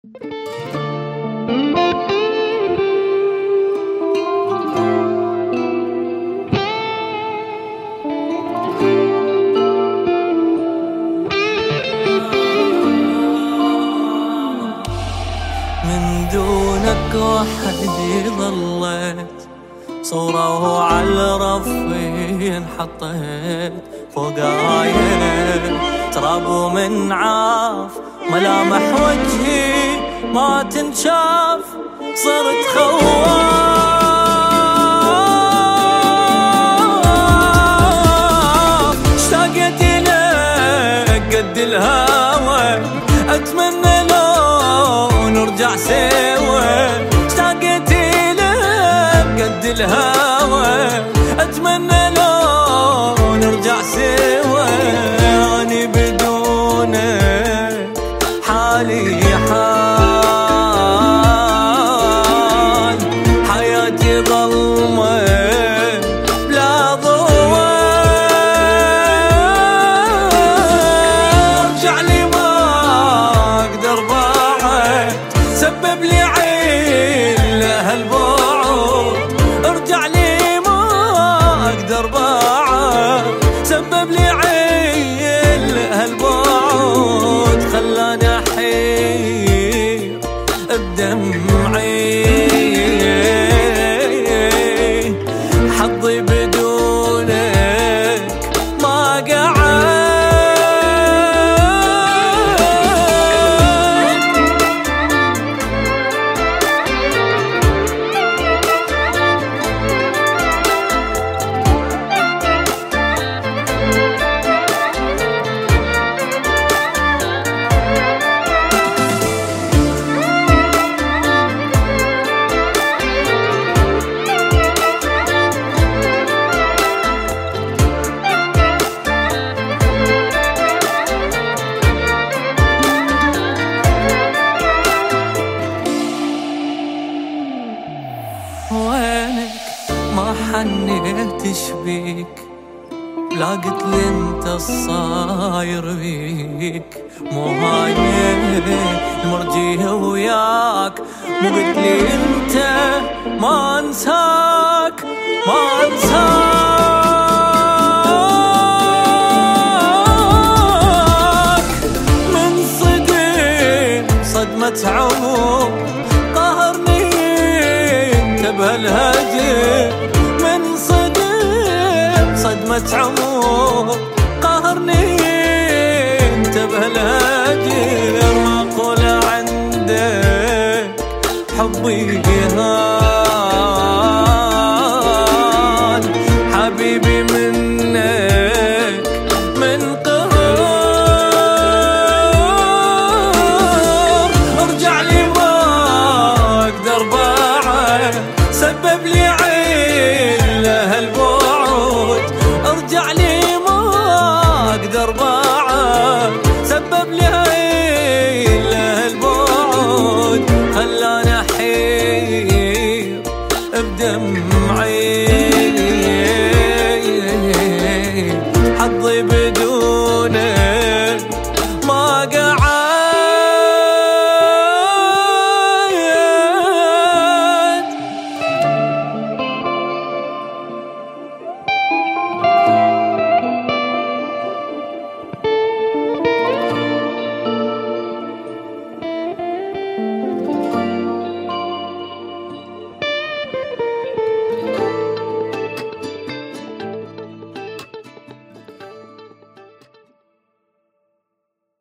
من دونك وحدي ظليت، صورة على رفي انحطيت، فوق عايل تراب ومن عاف، ملامح وجهي ما تنشاف، صرت خواف. اشتاقت إليك قد الهوى، أتمنى لو نرجع سوا. اشتاقت إليك قد الهوى، أتمنى لو نرجع سوا. أني بدونك حالي حال، حياتي ظلمة بلا ضوء. ارجع لي ما اقدر بعد، سبب لي عين لهالبعد. ارجع لي ما اقدر بعد، سبب لي عين لهالبعد. خلاني احير بدمعي، حظي بدونك ما قعد. وينك ما حنيت شبيك، لا قلت لي انت الصاير بيك. مو هاي المرجية وياك، مو قلت لي انت ما انساك ما انساك. من صدق صدمة عمر قهرني بهالهجر، من صدق صدمة عمر قهرني انت بهالهجر. ما اقول عندك حبي